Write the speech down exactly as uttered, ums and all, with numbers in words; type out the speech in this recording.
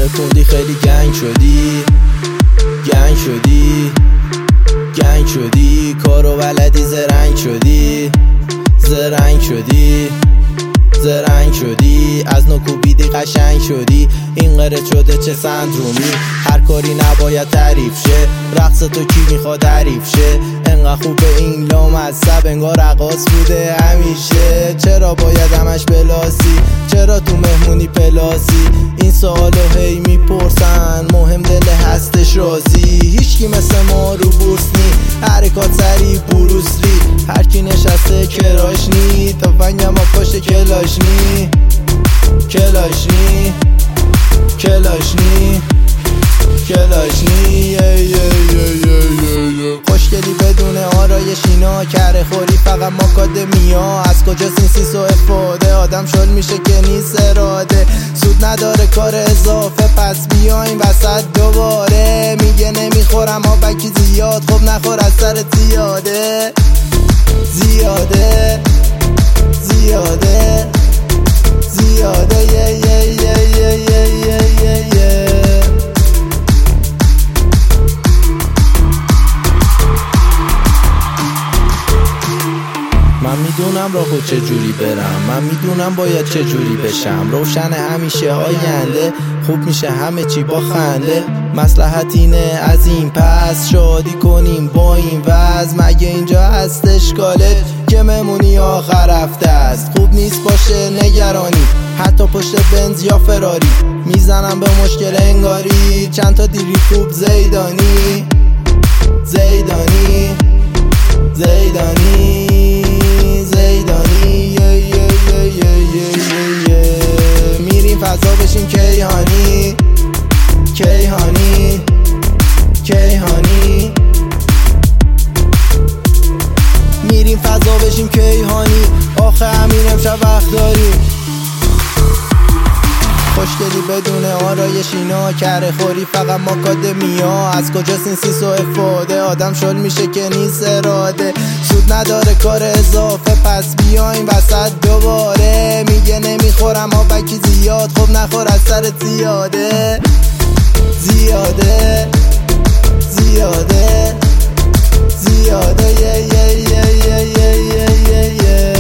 خوندی خیلی گنگ شدی، گنگ شدی، گنگ شدی، کارو بلدی زرنگ شدی، زرنگ شدی، زرنگ شدی، از نکوبیدی قشنگ شدی. این قرد شده چه سندرومی، هر کاری نباید تعریف شه، رقص تو کی میخواد حریف شه؟ انقدر خوبه این لامصب انگار رقاص بوده همیشه. چرا باید همش بلاسی، چرا تو مهمونی پلاسی؟ این سوالو هی میپرسن، مهم دل هستش رازی. هیچکی مثل ما رو بورس نی، حرکات سری بروسلی، هر کی نشسته کراشنی، تفنگم ها پاشت کلاشنی، کلاشنی، کلاشنی، کلاشنی. خوشگلی بدون آرایش اینا، کره خوری فقط ماکادمیا. از کجاست این سیس و افاده، آدم شل میشه که نیست اراده. سود نداره کار اضافه، پس بیاین وسط دوباره. میگه نمیخورم آبکی زیاد، خب نخور از سر زیاده، زیاده، زیاده، زیاده. یه یه یه یه یه یه یه یه. من میدونم راهو چجوری برم، من میدونم باید چجوری بشم. روشن همیشه آینده، خوب میشه همه چی با خنده. مصلحت اینه از این پس شادی کنیم با این وضع. مگه اینجا هست اشکالت که ممونی آخر هفته است؟ خوب نیست باشه نگرانی، حتی پشت بنز یا فراری. میزنم به مشکل انگاری، چند تا دیری خوب زیدانی، زیدانی، زیدانی، زیدانی. یه یه یه یه یه یه. میریم فضا بشیم کیهانی، کیهانی، کیهانی. میریم فضا بشیم کیهانی، آخه همین امشب وقت داریم. خوشگلی بدون آرایش اینا، کره خوری فقط ماکادمیا. از کجاست این سیس و افاده، آدم شل میشه که نیست اراده. سود نداره کار اضافه، پس بیاین وسط دوباره. میگه نمیخورم آبکی زیاد، خب نخور از سر زیاده، زیاده، زیاده، زیاده. یه یه یه یه یه یه یه یه.